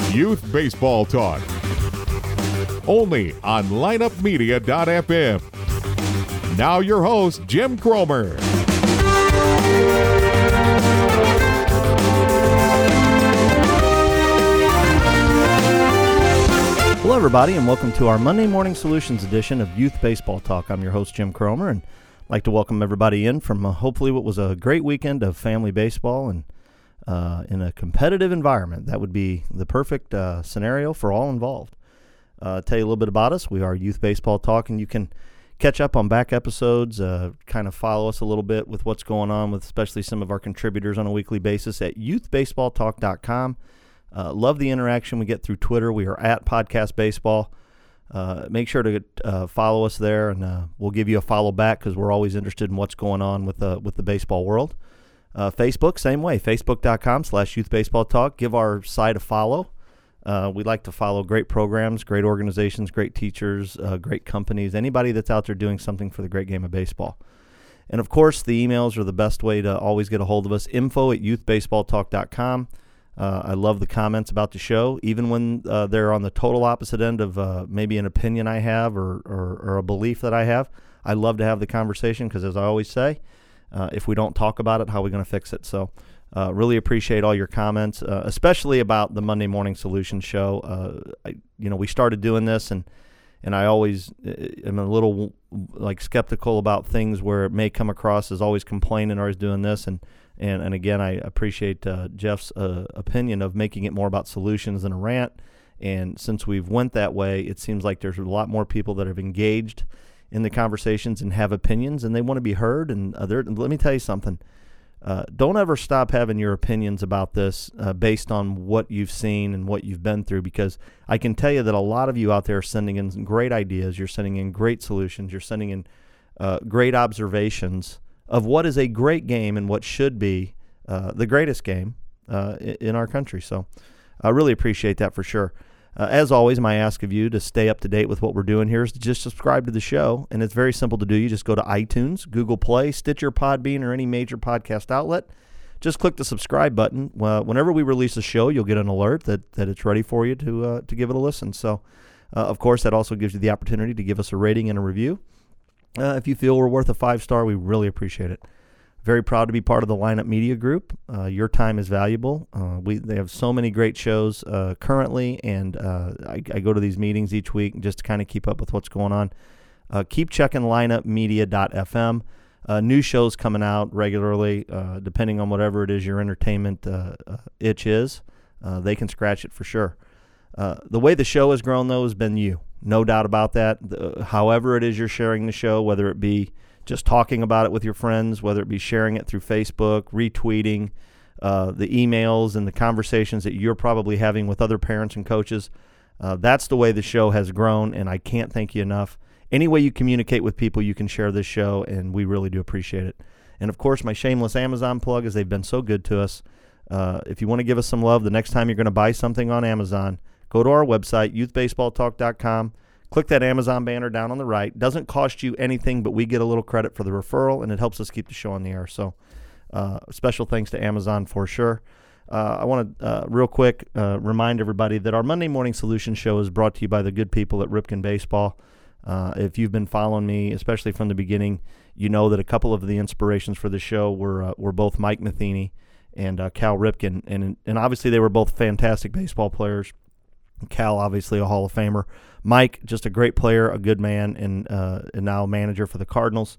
Youth Baseball Talk. Only on lineupmedia.fm. Now your host, Jim Cromer. Hello, everybody, and welcome to our Monday Morning Solutions edition of Youth Baseball Talk. I'm your host, Jim Cromer, and I'd like to welcome everybody in from hopefully what was a great weekend of family baseball and in a competitive environment. That would be the perfect scenario for all involved. Tell you a little bit about us. We are Youth Baseball Talk, and you can catch up on back episodes, kind of follow us a little bit with what's going on with especially some of our contributors on a weekly basis at youthbaseballtalk.com. Love the interaction we get through Twitter. We are at Podcast Baseball. Make sure to follow us there, and we'll give you a follow back because we're always interested in what's going on with the baseball world. Facebook, same way, facebook.com/youthbaseballtalk. Give our site a follow. We like to follow great programs, great organizations, great teachers, great companies, anybody that's out there doing something for the great game of baseball. And, of course, the emails are the best way to always get a hold of us, info@youthbaseballtalk.com. I love the comments about the show, even when they're on the total opposite end of maybe an opinion I have or a belief that I have. I love to have the conversation because, as I always say, if we don't talk about it, how are we going to fix it? So really appreciate all your comments, especially about the Monday Morning Solutions show. We started doing this, and I always am a little skeptical about things where it may come across as always complaining or as doing this. And again, I appreciate Jeff's opinion of making it more about solutions than a rant. And since we've went that way, it seems like there's a lot more people that have engaged in the conversations and have opinions, and they want to be heard. And let me tell you something. Don't ever stop having your opinions about this based on what you've seen and what you've been through, because I can tell you that a lot of you out there are sending in great ideas. You're sending in great solutions. You're sending in great observations of what is a great game and what should be the greatest game in our country. So I really appreciate that for sure. As always, my ask of you to stay up to date with what we're doing here is to just subscribe to the show, and it's very simple to do. You just go to iTunes, Google Play, Stitcher, Podbean, or any major podcast outlet. Just click the subscribe button. Whenever we release a show, you'll get an alert that it's ready for you to give it a listen. So, of course, that also gives you the opportunity to give us a rating and a review. If you feel we're worth a 5-star, we really appreciate it. Very proud to be part of the Lineup Media Group. Your time is valuable. They have so many great shows currently, and I go to these meetings each week just to kind of keep up with what's going on. Keep checking lineupmedia.fm. New shows coming out regularly, depending on whatever it is your entertainment itch is. They can scratch it for sure. The way the show has grown, though, has been you. No doubt about that. However it is you're sharing the show, whether it be just talking about it with your friends, whether it be sharing it through Facebook, retweeting, the emails and the conversations that you're probably having with other parents and coaches. That's the way the show has grown, and I can't thank you enough. Any way you communicate with people, you can share this show, and we really do appreciate it. And, of course, my shameless Amazon plug is they've been so good to us. If you want to give us some love, the next time you're going to buy something on Amazon, go to our website, youthbaseballtalk.com. Click that Amazon banner down on the right. Doesn't cost you anything, but we get a little credit for the referral, and it helps us keep the show on the air. So special thanks to Amazon for sure. I want to real quick remind everybody that our Monday Morning Solutions show is brought to you by the good people at Ripken Baseball. If you've been following me, especially from the beginning, you know that a couple of the inspirations for the show were both Mike Matheny and Cal Ripken. And obviously they were both fantastic baseball players. Cal, obviously a Hall of Famer. Mike, just a great player, a good man, and now a manager for the Cardinals.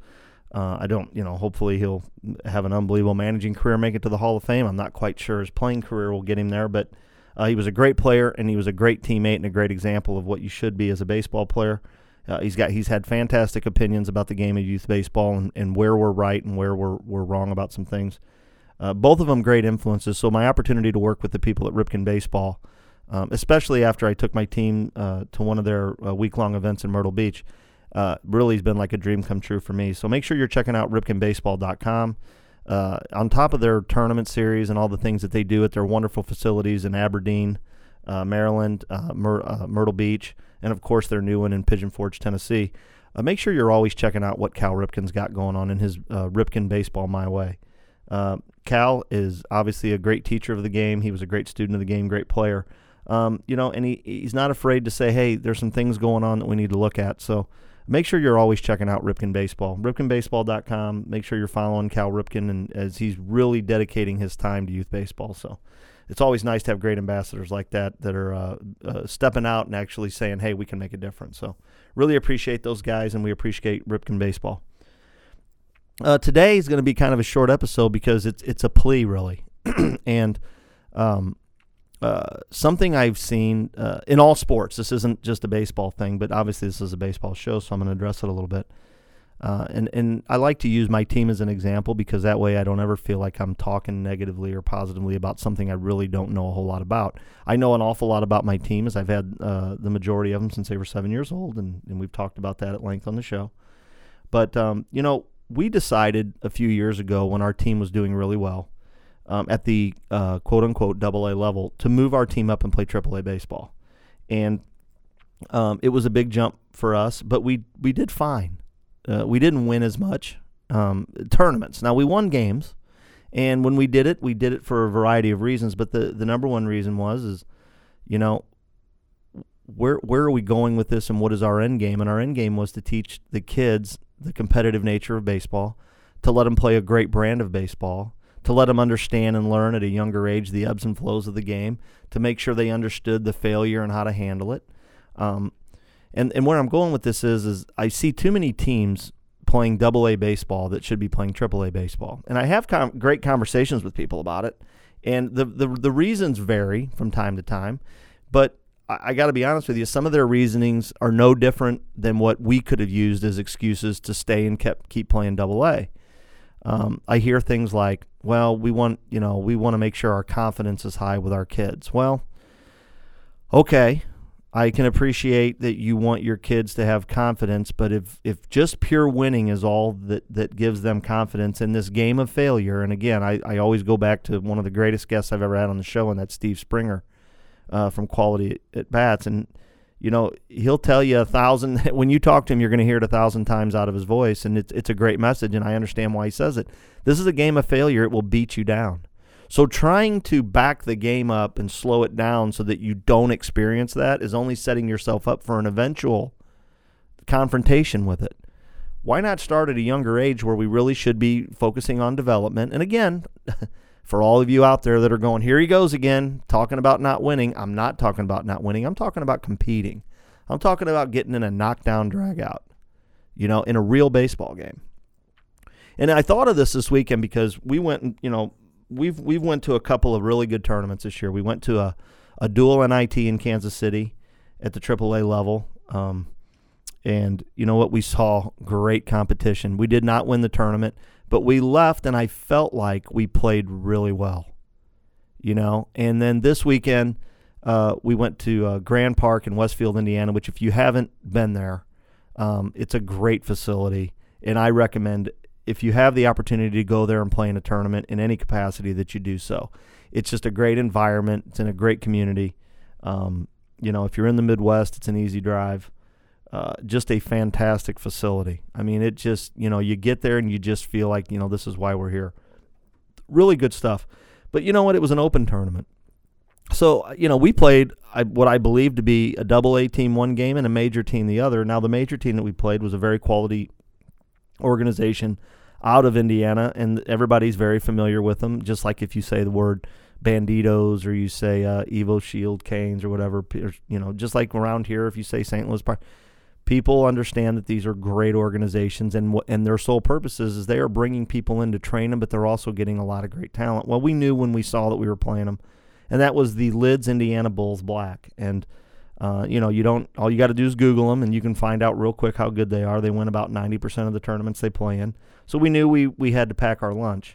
Hopefully he'll have an unbelievable managing career, make it to the Hall of Fame. I'm not quite sure his playing career will get him there, but he was a great player, and he was a great teammate and a great example of what you should be as a baseball player. He's had fantastic opinions about the game of youth baseball and where we're right and where we're wrong about some things. Both of them great influences, so my opportunity to work with the people at Ripken Baseball, especially after I took my team to one of their week-long events in Myrtle Beach, really has been like a dream come true for me. So make sure you're checking out ripkenbaseball.com. On top of their tournament series and all the things that they do at their wonderful facilities in Aberdeen, Maryland, Myrtle Beach, and, of course, their new one in Pigeon Forge, Tennessee, make sure you're always checking out what Cal Ripken's got going on in his Ripken Baseball My Way. Cal is obviously a great teacher of the game. He was a great student of the game, great player. And he's not afraid to say, hey, there's some things going on that we need to look at. So make sure you're always checking out Ripken Baseball. RipkenBaseball.com. Make sure you're following Cal Ripken, and as he's really dedicating his time to youth baseball. So it's always nice to have great ambassadors like that are stepping out and actually saying, hey, we can make a difference. So really appreciate those guys, and we appreciate Ripken Baseball. Today is going to be kind of a short episode because it's a plea, really. And something I've seen in all sports. This isn't just a baseball thing, but obviously this is a baseball show, so I'm going to address it a little bit. And I like to use my team as an example because that way I don't ever feel like I'm talking negatively or positively about something I really don't know a whole lot about. I know an awful lot about my team, as I've had the majority of them since they were 7 years old, and we've talked about that at length on the show. But, we decided a few years ago when our team was doing really well, at the quote-unquote AA level, to move our team up and play AAA baseball. And it was a big jump for us, but we did fine. We didn't win as much tournaments. Now, we won games, and when we did it for a variety of reasons, but the number one reason is where are we going with this, and what is our end game? And our end game was to teach the kids the competitive nature of baseball, to let them play a great brand of baseball, to let them understand and learn at a younger age the ebbs and flows of the game, to make sure they understood the failure and how to handle it. And where I'm going with this is I see too many teams playing AA baseball that should be playing AAA baseball. And I have great conversations with people about it. And the reasons vary from time to time. But I got to be honest with you, some of their reasonings are no different than what we could have used as excuses to stay and keep playing AA. I hear things like, well, we want to make sure our confidence is high with our kids. Well, okay, I can appreciate that you want your kids to have confidence, but if just pure winning is all that gives them confidence in this game of failure, and again, I always go back to one of the greatest guests I've ever had on the show, and that's Steve Springer from Quality at Bats, and he'll tell you 1,000. When you talk to him, you're going to hear it 1,000 times out of his voice, and it's a great message, and I understand why he says it. This is a game of failure. It will beat you down. So trying to back the game up and slow it down so that you don't experience that is only setting yourself up for an eventual confrontation with it. Why not start at a younger age where we really should be focusing on development? And again, for all of you out there that are going, here he goes again, talking about not winning. I'm not talking about not winning. I'm talking about competing. I'm talking about getting in a knockdown drag-out, in a real baseball game. And I thought of this weekend because we went, we've went to a couple of really good tournaments this year. We went to a dual NIT in Kansas City at the AAA level. And you know what? We saw great competition. We did not win the tournament, but we left, and I felt like we played really well, And then this weekend, we went to Grand Park in Westfield, Indiana, which if you haven't been there, it's a great facility. And I recommend, if you have the opportunity to go there and play in a tournament in any capacity, that you do so. It's just a great environment. It's in a great community. If you're in the Midwest, it's an easy drive. Just a fantastic facility. I mean, it just, you get there and you just feel like, this is why we're here. Really good stuff. But you know what? It was an open tournament. So, we played what I believe to be a AA team one game and a major team the other. Now, the major team that we played was a very quality organization out of Indiana, and everybody's very familiar with them, just like if you say the word Banditos or you say Evo Shield Canes or whatever, just like around here, if you say St. Louis Park, people understand that these are great organizations, and their sole purpose is they are bringing people in to train them, but they're also getting a lot of great talent. Well, we knew when we saw that we were playing them, and that was the Lids Indiana Bulls Black. And all you got to do is Google them, and you can find out real quick how good they are. They win about 90% of the tournaments they play in. So we knew we had to pack our lunch.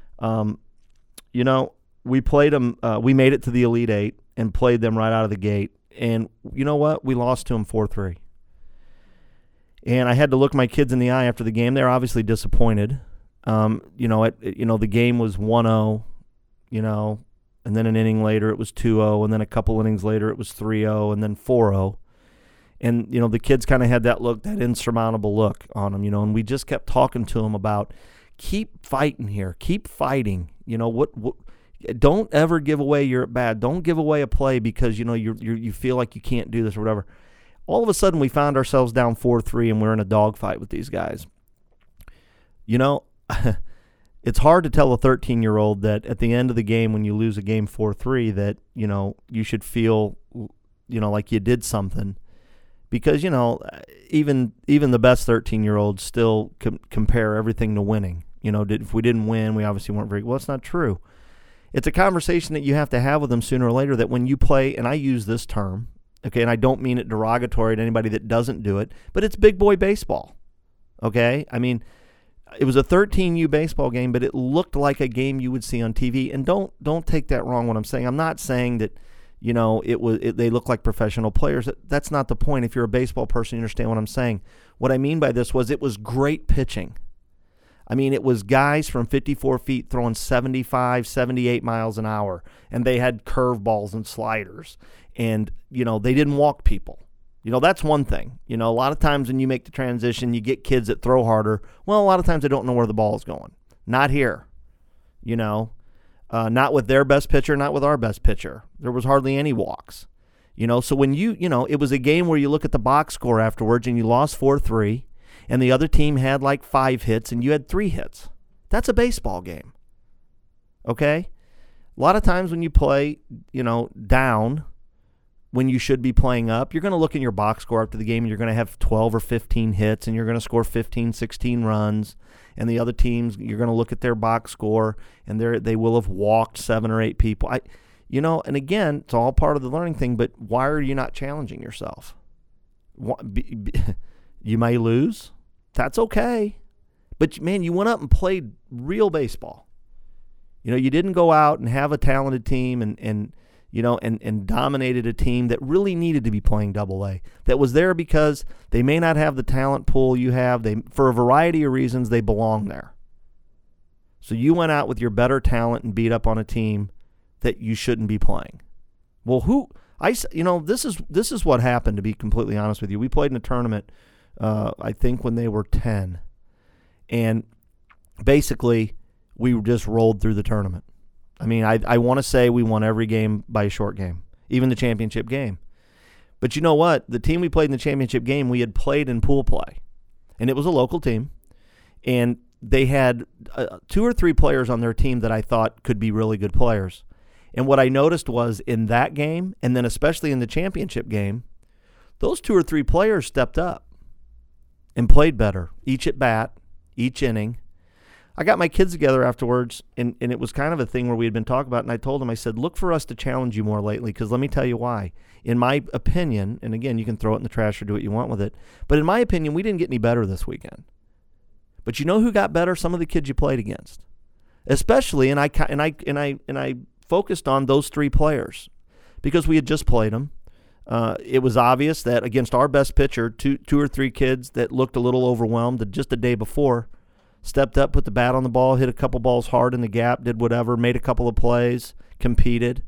We played them. We made it to the Elite Eight and played them right out of the gate. And you know what? We lost to them 4-3. And I had to look my kids in the eye after the game. They're obviously disappointed. The game was 1-0, and then an inning later it was 2-0, and then a couple innings later it was 3-0, and then 4-0. And, the kids kind of had that look, that insurmountable look on them, and we just kept talking to them about keep fighting here, keep fighting. Don't ever give away your at-bat. Don't give away a play because, you feel like you can't do this or whatever. All of a sudden, we found ourselves down 4-3, and we're in a dogfight with these guys. It's hard to tell a 13-year-old that at the end of the game, when you lose a game 4-3, that, you should feel, like you did something. Because, even the best 13-year-olds still compare everything to winning. If we didn't win, we obviously weren't very – well, it's not true. It's a conversation that you have to have with them sooner or later, that when you play, and I use this term, okay, and I don't mean it derogatory to anybody that doesn't do it, but it's big boy baseball, okay? I mean, it was a 13U baseball game, but it looked like a game you would see on TV. And don't take that wrong what I'm saying. I'm not saying that, they look like professional players. That's not the point. If you're a baseball person, you understand what I'm saying. What I mean by this was it was great pitching. I mean, it was guys from 54 feet throwing 75, 78 miles an hour, and they had curveballs and sliders, and, they didn't walk people. That's one thing. A lot of times when you make the transition, you get kids that throw harder. Well, a lot of times they don't know where the ball is going. Not here, not with their best pitcher, not with our best pitcher. There was hardly any walks. So when it was a game where you look at the box score afterwards and you lost 4-3, and the other team had like 5 hits and you had 3 hits. That's a baseball game. Okay? A lot of times when you play, down when you should be playing up, you're going to look in your box score after the game and you're going to have 12 or 15 hits and you're going to score 15, 16 runs. And the other teams, you're going to look at their box score and they will have walked 7 or 8 people. And again, it's all part of the learning thing, but why are you not challenging yourself? You may lose. That's okay. But, man, you went up and played real baseball. You didn't go out and have a talented team and dominated a team that really needed to be playing Double-A, that was there because they may not have the talent pool you have. For a variety of reasons, they belong there. So you went out with your better talent and beat up on a team that you shouldn't be playing. Well, this is what happened, to be completely honest with you. We played in a tournament, I think when they were 10, and basically we just rolled through the tournament. I mean, I want to say we won every game by a short game, even the championship game. But you know what? The team we played in the championship game, we had played in pool play, and it was a local team, and they had 2 or 3 players on their team that I thought could be really good players. And what I noticed was in that game, and then especially in the championship game, those 2 or 3 players stepped up and played better, each at bat, each inning. I got my kids together afterwards, and it was kind of a thing where we had been talking about, and I told them, I said, look for us to challenge you more lately, because let me tell you why. In my opinion, and again, you can throw it in the trash or do what you want with it, but in my opinion, we didn't get any better this weekend. But you know who got better? Some of the kids you played against. Especially, and I focused on those 3 players, because we had just played them. It was obvious that against our best pitcher, two or three kids that looked a little overwhelmed just the day before stepped up, put the bat on the ball, hit a couple balls hard in the gap, did whatever, made a couple of plays, competed.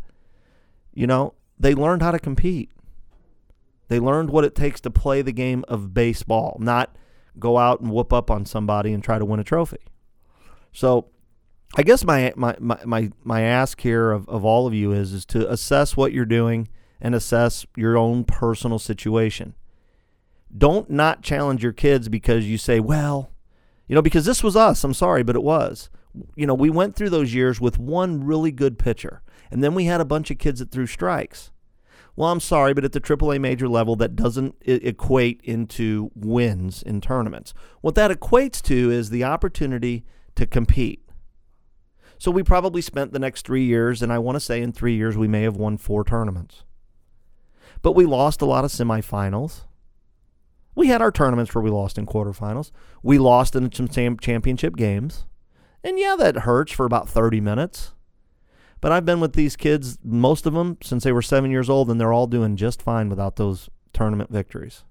They learned how to compete. They learned what it takes to play the game of baseball, not go out and whoop up on somebody and try to win a trophy. So I guess my ask here of all of you is to assess what you're doing and assess your own personal situation. Don't not challenge your kids because you say, well, because this was us. I'm sorry, but it was. We went through those years with one really good pitcher, and then we had a bunch of kids that threw strikes. Well, I'm sorry, but at the AAA major level, that doesn't equate into wins in tournaments. What that equates to is the opportunity to compete. So we probably spent the next 3 years, and I want to say in 3 years we may have won 4 tournaments. But we lost a lot of semifinals. We had our tournaments where we lost in quarterfinals. We lost in some championship games. And yeah, that hurts for about 30 minutes. But I've been with these kids, most of them, since they were 7 years old, and they're all doing just fine without those tournament victories.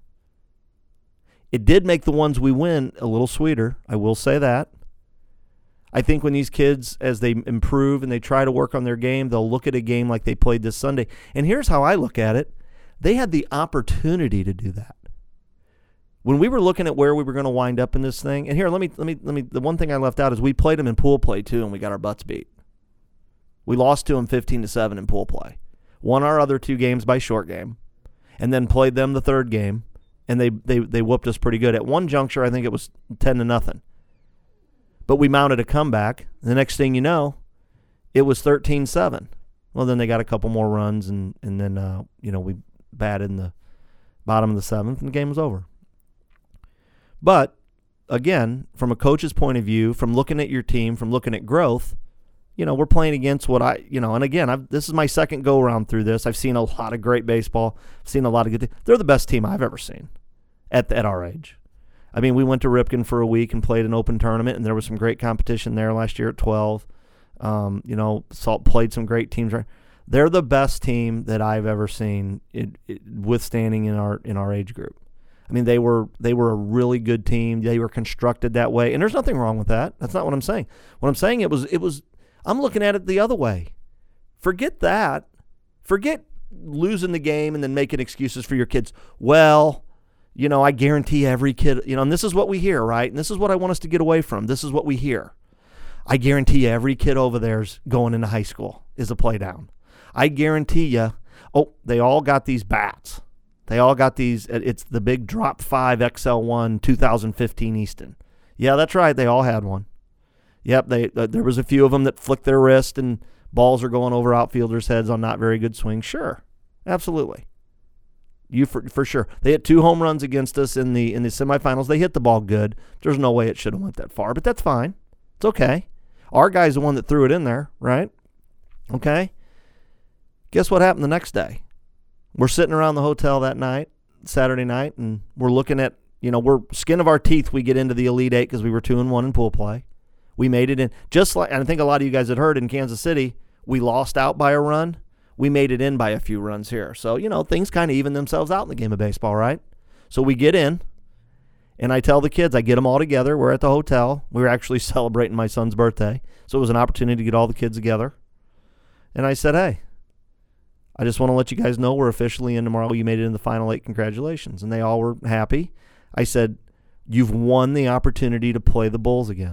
It did make the ones we win a little sweeter. I will say that. I think when these kids, as they improve and they try to work on their game, they'll look at a game like they played this Sunday. And here's how I look at it. They had the opportunity to do that. When we were looking at where we were going to wind up in this thing, and here, let me. The one thing I left out is we played them in pool play too, and we got our butts beat. We lost to them 15-7 in pool play. Won our other 2 games by short game, and then played them the 3rd game, and they whooped us pretty good. At one juncture, I think it was 10-0. But we mounted a comeback. The next thing you know, it was 13-7. Well, then they got a couple more runs, and then we batted in the bottom of the 7th, and the game was over. But again, from a coach's point of view, from looking at your team, from looking at growth, we're playing against what and again, this is my second go-around through this. I've seen a lot of great baseball. I've seen a lot of good they're the best team I've ever seen at our age. I mean, we went to Ripken for a week and played an open tournament, and there was some great competition there last year at 12. Salt played some great teams. They're the best team that I've ever seen withstanding in our age group. I mean, they were a really good team. They were constructed that way, and there's nothing wrong with that. That's not what I'm saying. What I'm saying it was. I'm looking at it the other way. Forget that. Forget losing the game and then making excuses for your kids. Well, I guarantee every kid. And this is what we hear, right? And this is what I want us to get away from. This is what we hear. I guarantee you every kid over there's going into high school is a play down. I guarantee you. Oh, they all got these bats. They all got these. It's the big Drop 5 XL1 2015 Easton. Yeah, that's right. They all had one. Yep, there was a few of them that flicked their wrist and balls are going over outfielders' heads on not very good swings. Sure, absolutely. For sure. They hit 2 home runs against us in the semifinals. They hit the ball good. There's no way it should have went that far, but that's fine. It's okay. Our guy's the one that threw it in there, right? Okay. Guess what happened the next day? We're sitting around the hotel that night, Saturday night, and we're looking at, we're skin of our teeth. We get into the Elite Eight because we were 2-1 in pool play. We made it in, just like, and I think a lot of you guys had heard in Kansas City, we lost out by a run. We made it in by a few runs here. So, things kind of even themselves out in the game of baseball, right? So we get in, and I tell the kids, I get them all together. We're at the hotel. We were actually celebrating my son's birthday. So it was an opportunity to get all the kids together. And I said, hey, I just want to let you guys know we're officially in tomorrow. You made it in the final 8. Congratulations. And they all were happy. I said, you've won the opportunity to play the Bulls again.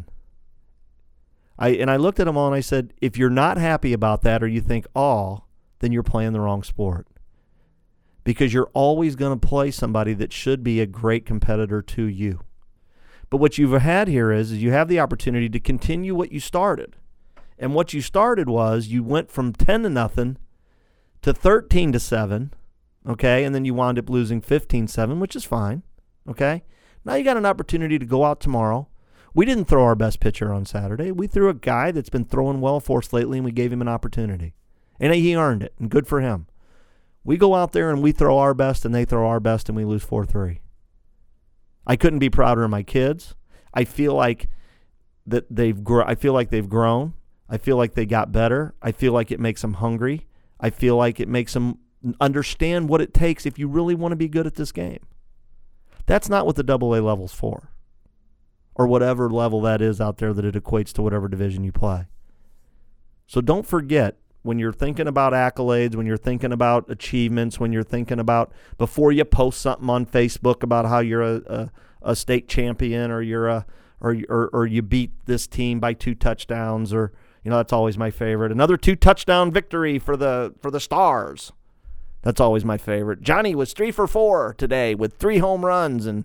I looked at them all and I said, if you're not happy about that or you think, then you're playing the wrong sport. Because you're always going to play somebody that should be a great competitor to you. But what you've had here is you have the opportunity to continue what you started. And what you started was you went from 10-0 to 13-7, okay? And then you wound up losing 15-7, which is fine, okay? Now you got an opportunity to go out tomorrow. We didn't throw our best pitcher on Saturday. We threw a guy that's been throwing well for us lately, and we gave him an opportunity. And he earned it, and good for him. We go out there and we throw our best, and they throw our best, and we lose 4-3. I couldn't be prouder of my kids. I feel like they've grown. I feel like they got better. I feel like it makes them hungry. I feel like it makes them understand what it takes if you really want to be good at this game. That's not what the AA level's for, or whatever level that is out there that it equates to whatever division you play. So don't forget, when you're thinking about accolades, when you're thinking about achievements, when you're thinking about, before you post something on Facebook about how you're a state champion or or you beat this team by 2 touchdowns, or that's always my favorite. Another 2-touchdown victory for the Stars. That's always my favorite. Johnny was 3 for 4 today with 3 home runs, and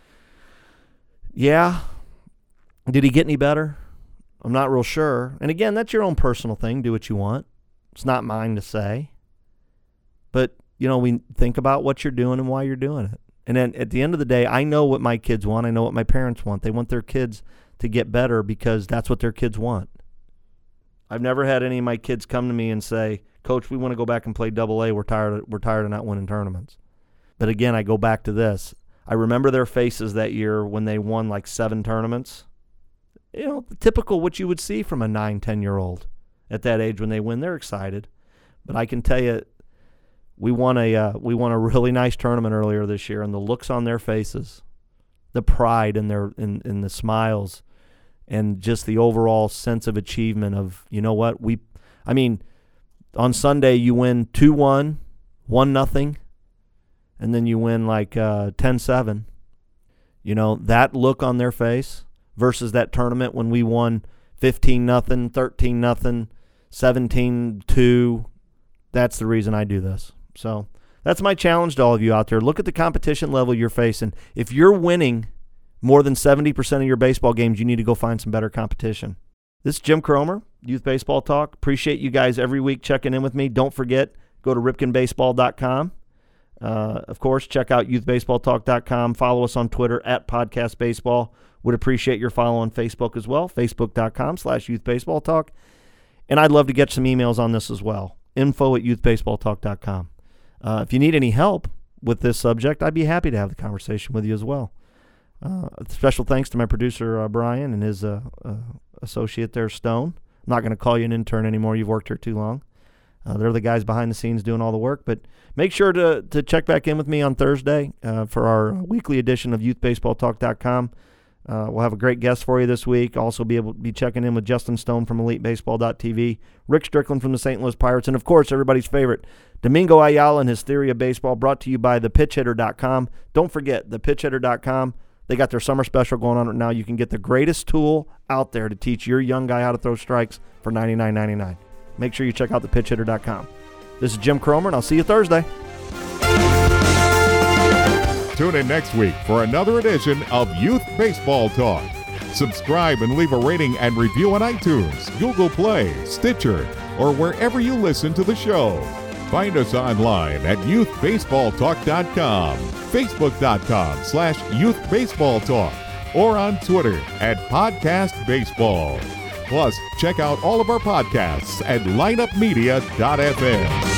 yeah. Did he get any better? I'm not real sure. And again, that's your own personal thing. Do what you want. It's not mine to say. But, we think about what you're doing and why you're doing it. And then at the end of the day, I know what my kids want. I know what my parents want. They want their kids to get better because that's what their kids want. I've never had any of my kids come to me and say, Coach, we want to go back and play AA. We're tired of not winning tournaments. But again, I go back to this. I remember their faces that year when they won like 7 tournaments. The typical what you would see from a 9, 10-year-old at that age when they win. They're excited. But I can tell you, we won a really nice tournament earlier this year, and the looks on their faces, the pride in the smiles, and just the overall sense of achievement of, on Sunday you win 2-1, 1-0, and then you win like 10-7. That look on their face versus that tournament when we won 15-0, 13-0, 17-2. That's the reason I do this. So that's my challenge to all of you out there. Look at the competition level you're facing. If you're winning more than 70% of your baseball games, you need to go find some better competition. This is Jim Cromer, Youth Baseball Talk. Appreciate you guys every week checking in with me. Don't forget, go to ripkenbaseball.com. Of course, check out youthbaseballtalk.com. Follow us on Twitter at podcastbaseball. Would appreciate your follow on Facebook as well, facebook.com/youthbaseballtalk. And I'd love to get some emails on this as well, info@youthbaseballtalk.com. If you need any help with this subject, I'd be happy to have the conversation with you as well. Special thanks to my producer, Brian, and his associate there, Stone. I'm not going to call you an intern anymore. You've worked here too long. They're the guys behind the scenes doing all the work. But make sure to check back in with me on Thursday for our weekly edition of youthbaseballtalk.com. We'll have a great guest for you this week. Also be able to be checking in with Justin Stone from EliteBaseball.tv, Rick Strickland from the St. Louis Pirates, and, of course, everybody's favorite, Domingo Ayala and his Theory of Baseball, brought to you by thepitchhitter.com. Don't forget, thepitchhitter.com. They got their summer special going on right now. You can get the greatest tool out there to teach your young guy how to throw strikes for $99.99. Make sure you check out thepitchhitter.com. This is Jim Cromer, and I'll see you Thursday. Tune in next week for another edition of Youth Baseball Talk. Subscribe and leave a rating and review on iTunes, Google Play, Stitcher, or wherever you listen to the show. Find us online at youthbaseballtalk.com, facebook.com/youthbaseballtalk, or on Twitter at podcastbaseball. Plus, check out all of our podcasts at lineupmedia.fm.